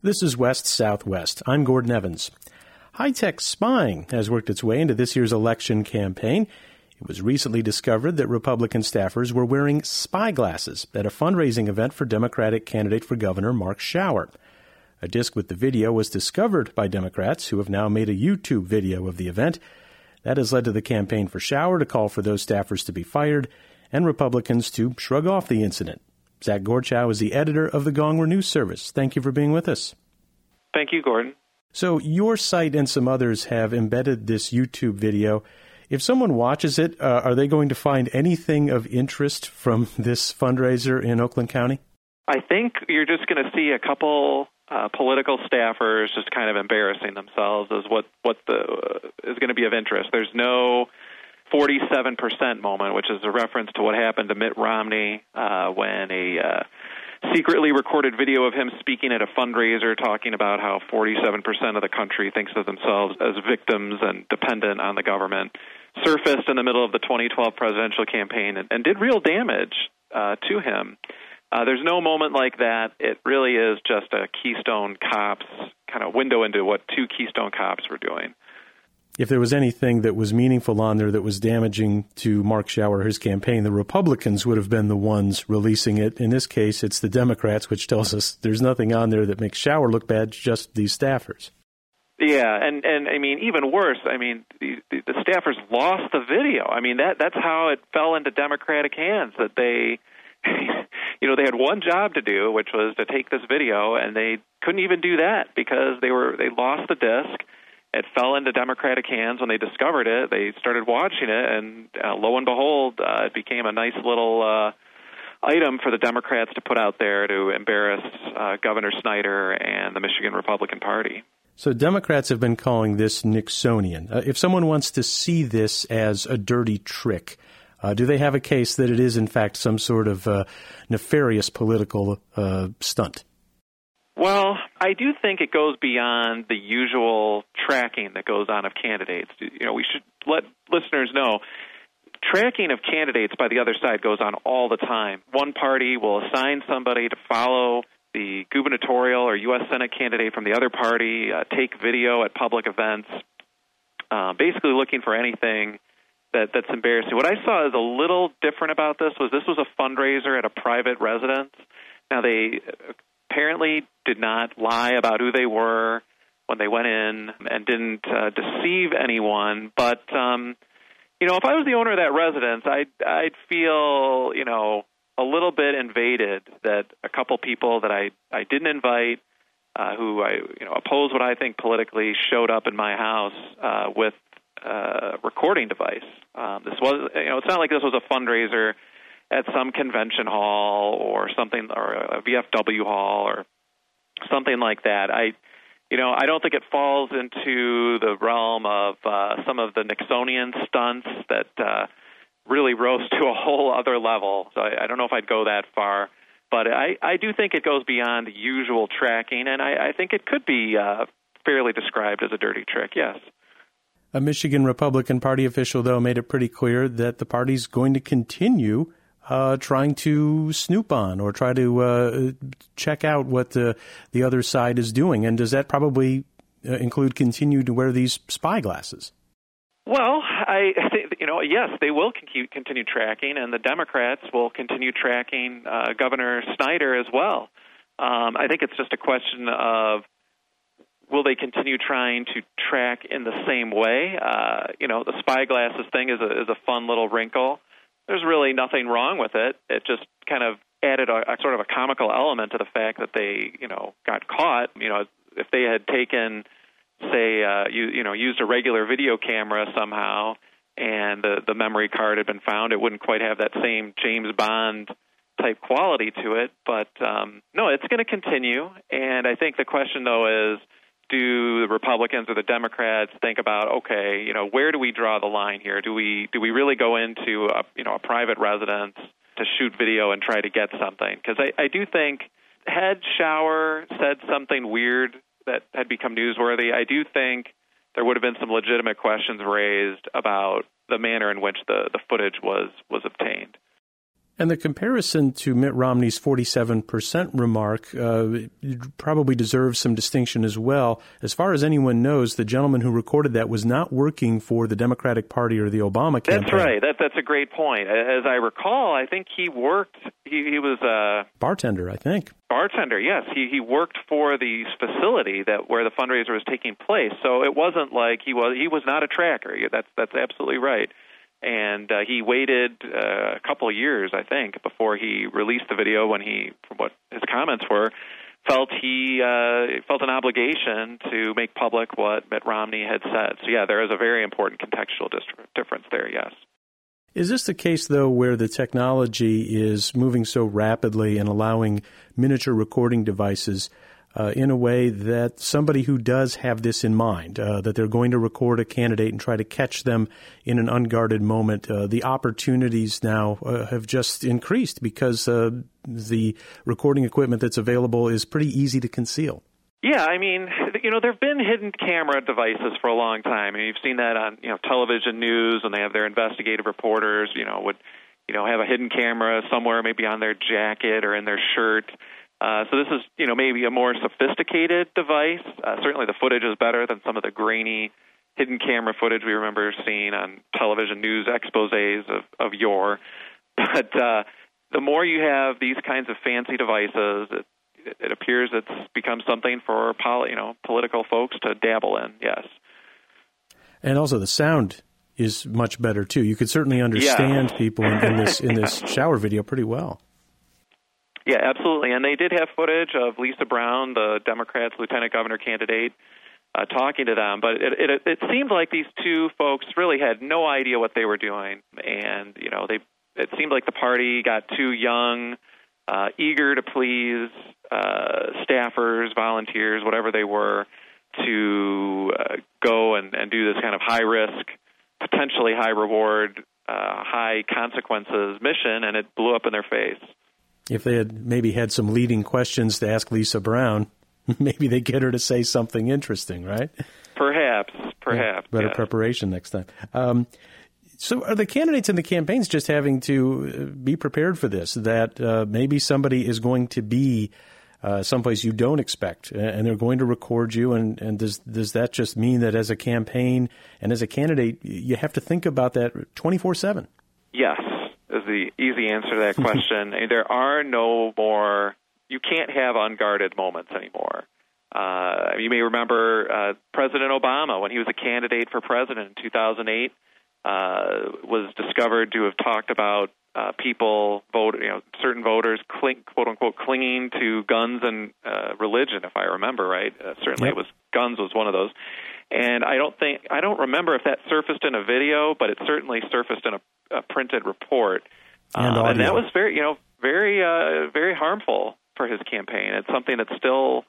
This is West Southwest. I'm Gordon Evans. High-tech spying has worked its way into this year's election campaign. It was recently discovered that Republican staffers were wearing spy glasses at a fundraising event for Democratic candidate for governor Mark Schauer. A disc with the video was discovered by Democrats who have now made a YouTube video of the event. That has led to the campaign for Schauer to call for those staffers to be fired and Republicans to shrug off the incident. Zach Gorchow is the editor of the Gongwer News Service. Thank you for being with us. Thank you, Gordon. So your site and some others have embedded this YouTube video. If someone watches it, are they going to find anything of interest from this fundraiser in Oakland County? I think you're just going to see a couple political staffers just kind of embarrassing themselves as what is going to be of interest. There's no 47% moment, which is a reference to what happened to Mitt Romney when a secretly recorded video of him speaking at a fundraiser talking about how 47% of the country thinks of themselves as victims and dependent on the government surfaced in the middle of the 2012 presidential campaign and did real damage to him. There's no moment like that. It really is just a Keystone Cops kind of window into what two Keystone Cops were doing. If there was anything that was meaningful on there that was damaging to Mark Schauer, his campaign, the Republicans would have been the ones releasing it. In this case, it's the Democrats, which tells us there's nothing on there that makes Schauer look bad, just these staffers. Yeah, and I mean, even worse, I mean, the staffers lost the video. I mean, that's how it fell into Democratic hands, that they, they had one job to do, which was to take this video, and they couldn't even do that because they lost the disc. It fell into Democratic hands when they discovered it. They started watching it, and lo and behold, it became a nice little item for the Democrats to put out there to embarrass Governor Snyder and the Michigan Republican Party. So Democrats have been calling this Nixonian. If someone wants to see this as a dirty trick, do they have a case that it is, in fact, some sort of nefarious political stunt? Well, I do think it goes beyond the usual tracking that goes on of candidates. We should let listeners know tracking of candidates by the other side goes on all the time. One party will assign somebody to follow the gubernatorial or U.S. Senate candidate from the other party, take video at public events, basically looking for anything that's embarrassing. What I saw is a little different about this was a fundraiser at a private residence. Now, they apparently did not lie about who they were when they went in and didn't deceive anyone. But, if I was the owner of that residence, I'd feel, a little bit invaded that a couple people that I didn't invite, who I oppose what I think politically, showed up in my house with a recording device. This was, it's not like this was a fundraiser at some convention hall or something, or a VFW hall or something like that. I don't think it falls into the realm of some of the Nixonian stunts that really rose to a whole other level. So I don't know if I'd go that far, but I do think it goes beyond usual tracking, and I think it could be fairly described as a dirty trick, yes. A Michigan Republican Party official, though, made it pretty clear that the party's going to continue trying to snoop on or try to check out what the other side is doing. And does that probably include continue to wear these spy glasses? Well, I think, yes, they will continue tracking, and the Democrats will continue tracking Governor Snyder as well. I think it's just a question of will they continue trying to track in the same way? The spy glasses thing is a fun little wrinkle. There's really nothing wrong with it. It just kind of added a sort of a comical element to the fact that they, got caught. If they had taken, say, used a regular video camera somehow, and the memory card had been found, it wouldn't quite have that same James Bond type quality to it. But no, it's going to continue. And I think the question, though, is, do the Republicans or the Democrats think about, okay, where do we draw the line here? Do we really go into a private residence to shoot video and try to get something? Because I do think had Schauer said something weird that had become newsworthy, I do think there would have been some legitimate questions raised about the manner in which the footage was obtained. And the comparison to Mitt Romney's 47% remark probably deserves some distinction as well. As far as anyone knows, the gentleman who recorded that was not working for the Democratic Party or the Obama campaign. That's right. That's a great point. As I recall, I think he worked, he was a bartender, I think. Bartender, yes. He worked for the facility where the fundraiser was taking place. So it wasn't like he was not a tracker. That's absolutely right. And he waited a couple of years, I think, before he released the video when from what his comments were, felt an obligation to make public what Mitt Romney had said. So, yeah, there is a very important contextual difference there, yes. Is this the case, though, where the technology is moving so rapidly and allowing miniature recording devices in a way that somebody who does have this in mind, that they're going to record a candidate and try to catch them in an unguarded moment, the opportunities now have just increased because the recording equipment that's available is pretty easy to conceal? Yeah, I mean, there have been hidden camera devices for a long time. I mean, you've seen that on, television news, and they have their investigative reporters, would have a hidden camera somewhere, maybe on their jacket or in their shirt. So this is, maybe a more sophisticated device. Certainly the footage is better than some of the grainy hidden camera footage we remember seeing on television news exposés of yore. But the more you have these kinds of fancy devices, it appears it's become something for political folks to dabble in, yes. And also the sound is much better, too. You could certainly understand people in this shower video pretty well. Yeah, absolutely. And they did have footage of Lisa Brown, the Democrats' lieutenant governor candidate, talking to them. But it seemed like these two folks really had no idea what they were doing. And, it seemed like the party got too young, eager to please staffers, volunteers, whatever they were, to go and do this kind of high-risk, potentially high-reward, high-consequences mission, and it blew up in their face. If they had maybe had some leading questions to ask Lisa Brown, maybe they'd get her to say something interesting, right? Perhaps. Better preparation next time. So are the candidates and the campaigns just having to be prepared for this, that maybe somebody is going to be someplace you don't expect, and they're going to record you, and does that just mean that as a campaign and as a candidate, you have to think about that 24/7? Yes. Is the easy answer to that question. There are no more, you can't have unguarded moments anymore. You may remember President Obama, when he was a candidate for president in 2008, was discovered to have talked about certain voters, quote unquote, clinging to guns and religion, if I remember right. Certainly It was guns was one of those. And I don't remember if that surfaced in a video, but it certainly surfaced in a printed report, and that was very harmful for his campaign. It's something that he still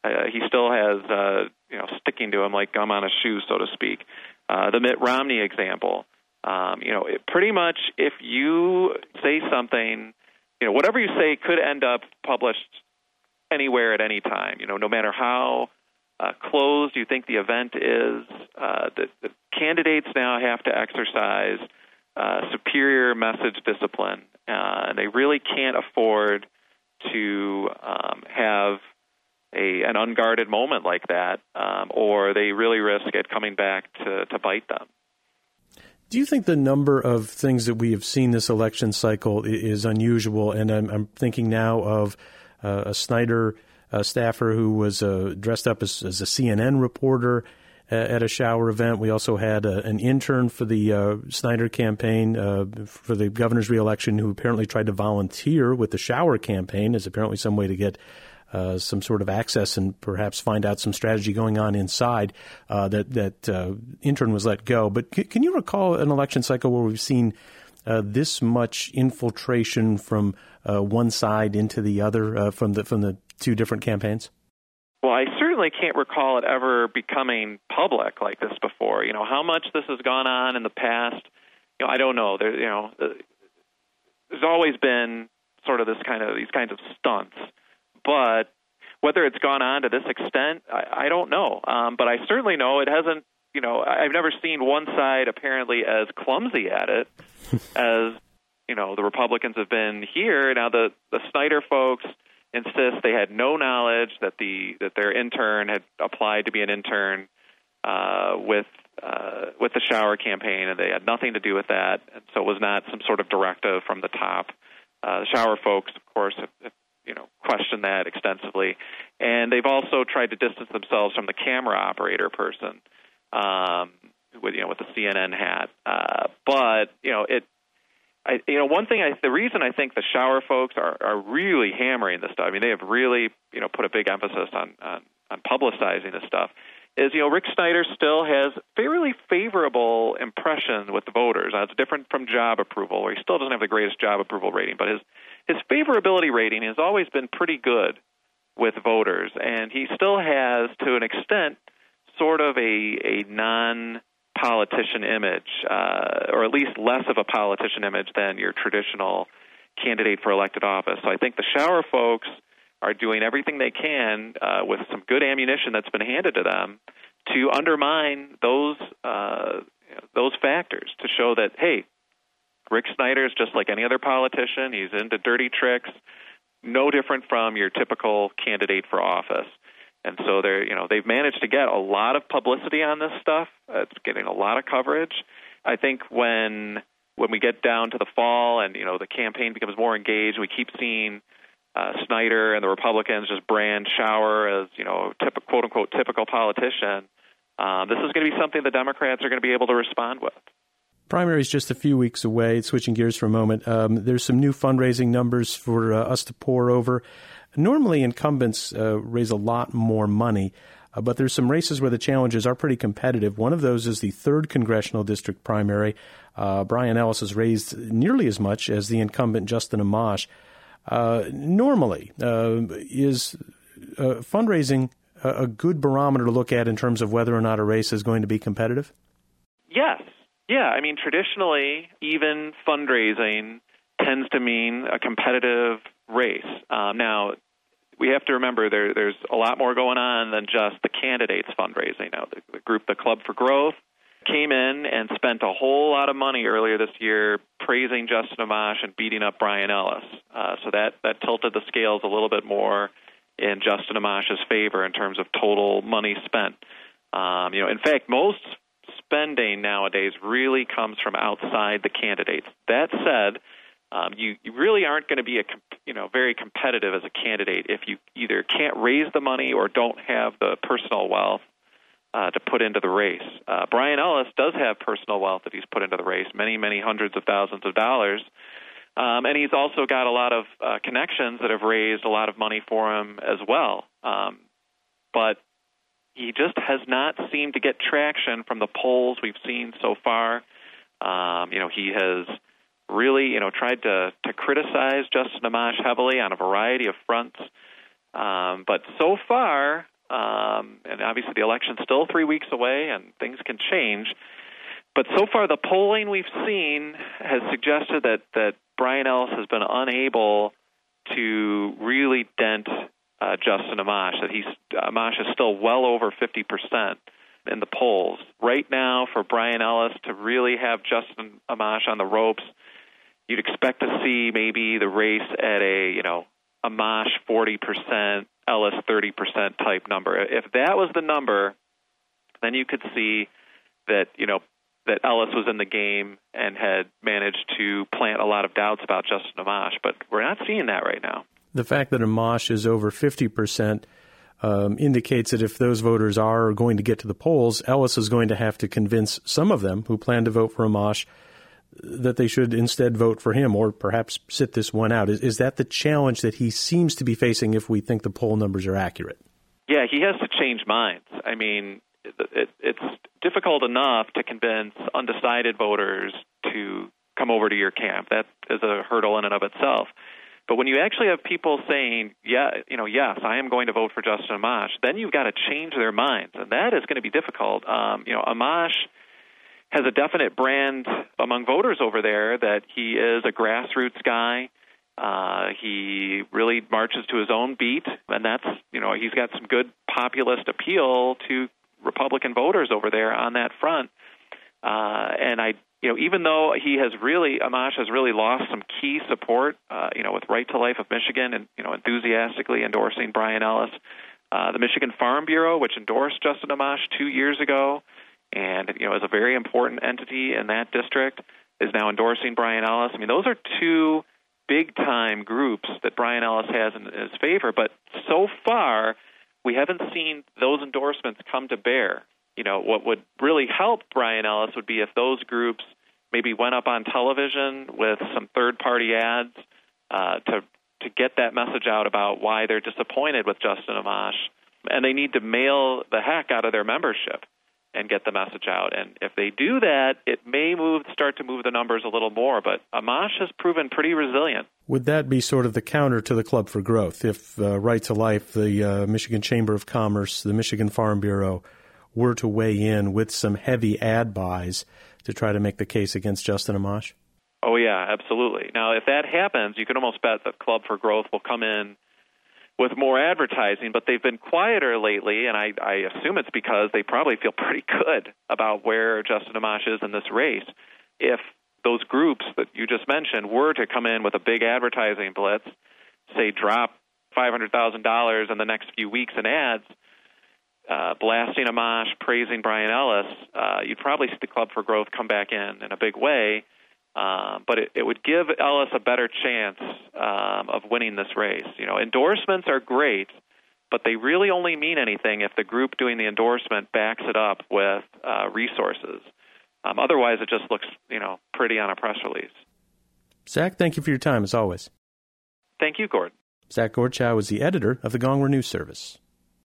has sticking to him like gum on a shoe, so to speak. The Mitt Romney example, pretty much if you say something, whatever you say could end up published anywhere at any time. No matter how closed you think the event is, the candidates now have to exercise superior message discipline, and they really can't afford to have an unguarded moment like that, or they really risk it coming back to bite them. Do you think the number of things that we have seen this election cycle is unusual? And I'm thinking now of a Snyder staffer who was dressed up as a CNN reporter at a shower event. We also had an intern for the Snyder campaign for the governor's reelection who apparently tried to volunteer with the shower campaign as apparently some way to get some sort of access and perhaps find out some strategy going on inside. That intern was let go. But can you recall an election cycle where we've seen this much infiltration from one side into the other from the two different campaigns? Well, I certainly can't recall it ever becoming public like this before. How much this has gone on in the past, I don't know. There's always been sort of these kinds of stunts, but whether it's gone on to this extent, I don't know. But I certainly know it hasn't. I've never seen one side apparently as clumsy at it as the Republicans have been here. Now the Snyder folks insist they had no knowledge that their intern had applied to be an intern with the Shower campaign, and they had nothing to do with that, and so it was not some sort of directive from the top. The Shower folks, of course, have questioned that extensively, and they've also tried to distance themselves from the camera operator person with the CNN hat. The reason I think the Shower folks are really hammering this stuff, I mean, they have really put a big emphasis on publicizing this stuff, is Rick Snyder still has fairly favorable impression with the voters. It's different from job approval, where he still doesn't have the greatest job approval rating, but his favorability rating has always been pretty good with voters, and he still has, to an extent, sort of a non-politician image, or at least less of a politician image than your traditional candidate for elected office. So I think the Shower folks are doing everything they can with some good ammunition that's been handed to them to undermine those factors, to show that, hey, Rick Snyder is just like any other politician. He's into dirty tricks, no different from your typical candidate for office. And so they've managed to get a lot of publicity on this stuff. It's getting a lot of coverage. I think when we get down to the fall and the campaign becomes more engaged, we keep seeing Snyder and the Republicans just brand Shower as quote unquote typical politician. This is going to be something the Democrats are going to be able to respond with. Primary is just a few weeks away. Switching gears for a moment, there's some new fundraising numbers for us to pore over. Normally, incumbents raise a lot more money, but there's some races where the challenges are pretty competitive. One of those is the 3rd Congressional District primary. Brian Ellis has raised nearly as much as the incumbent Justin Amash. Normally, is fundraising a good barometer to look at in terms of whether or not a race is going to be competitive? Yes. Yeah, I mean, traditionally, even fundraising tends to mean a competitive race. Now, we have to remember there's a lot more going on than just the candidates fundraising. Now, the group, the Club for Growth, came in and spent a whole lot of money earlier this year praising Justin Amash and beating up Brian Ellis. So that tilted the scales a little bit more in Justin Amash's favor in terms of total money spent. In fact, most spending nowadays really comes from outside the candidates. That said, you really aren't going to be very competitive as a candidate if you either can't raise the money or don't have the personal wealth to put into the race. Brian Ellis does have personal wealth that he's put into the race, many, many hundreds of thousands of dollars. And he's also got a lot of connections that have raised a lot of money for him as well. But he just has not seemed to get traction from the polls we've seen so far. He has really, tried to criticize Justin Amash heavily on a variety of fronts. But so far, and obviously the election's still 3 weeks away and things can change, but so far the polling we've seen has suggested that Brian Ellis has been unable to really dent Justin Amash, that Amash is still well over 50% in the polls. Right now, for Brian Ellis to really have Justin Amash on the ropes, you'd expect to see maybe the race at a, Amash 40%, Ellis 30% type number. If that was the number, then you could see that, that Ellis was in the game and had managed to plant a lot of doubts about Justin Amash. But we're not seeing that right now. The fact that Amash is over 50% indicates that if those voters are going to get to the polls, Ellis is going to have to convince some of them who plan to vote for Amash that they should instead vote for him or perhaps sit this one out. Is that the challenge that he seems to be facing if we think the poll numbers are accurate? Yeah, he has to change minds. I mean, it's difficult enough to convince undecided voters to come over to your camp. That is a hurdle in and of itself. But when you actually have people saying, yes, I am going to vote for Justin Amash, then you've got to change their minds, and that is going to be difficult. Amash has a definite brand among voters over there that he is a grassroots guy. He really marches to his own beat, and that's, he's got some good populist appeal to Republican voters over there on that front. And I even though Amash has really lost some key support, with Right to Life of Michigan and, enthusiastically endorsing Brian Ellis, the Michigan Farm Bureau, which endorsed Justin Amash 2 years ago and, is a very important entity in that district, is now endorsing Brian Ellis. I mean, those are two big-time groups that Brian Ellis has in his favor, but so far we haven't seen those endorsements come to bear. What would really help Brian Ellis would be if those groups maybe went up on television with some third-party ads to get that message out about why they're disappointed with Justin Amash, and they need to mail the heck out of their membership and get the message out. And if they do that, it may start to move the numbers a little more, but Amash has proven pretty resilient. Would that be sort of the counter to the Club for Growth? If Right to Life, the Michigan Chamber of Commerce, the Michigan Farm Bureau were to weigh in with some heavy ad buys to try to make the case against Justin Amash? Oh, yeah, absolutely. Now, if that happens, you can almost bet that Club for Growth will come in with more advertising, but they've been quieter lately, and I assume it's because they probably feel pretty good about where Justin Amash is in this race. If those groups that you just mentioned were to come in with a big advertising blitz, say drop $500,000 in the next few weeks in ads, blasting Amash, praising Brian Ellis, you'd probably see the Club for Growth come back in a big way. But it would give Ellis a better chance of winning this race. Endorsements are great, but they really only mean anything if the group doing the endorsement backs it up with resources. Otherwise, it just looks, pretty on a press release. Zach, thank you for your time, as always. Thank you, Gordon. Zach Gordchow is the editor of the Gongwer News Service.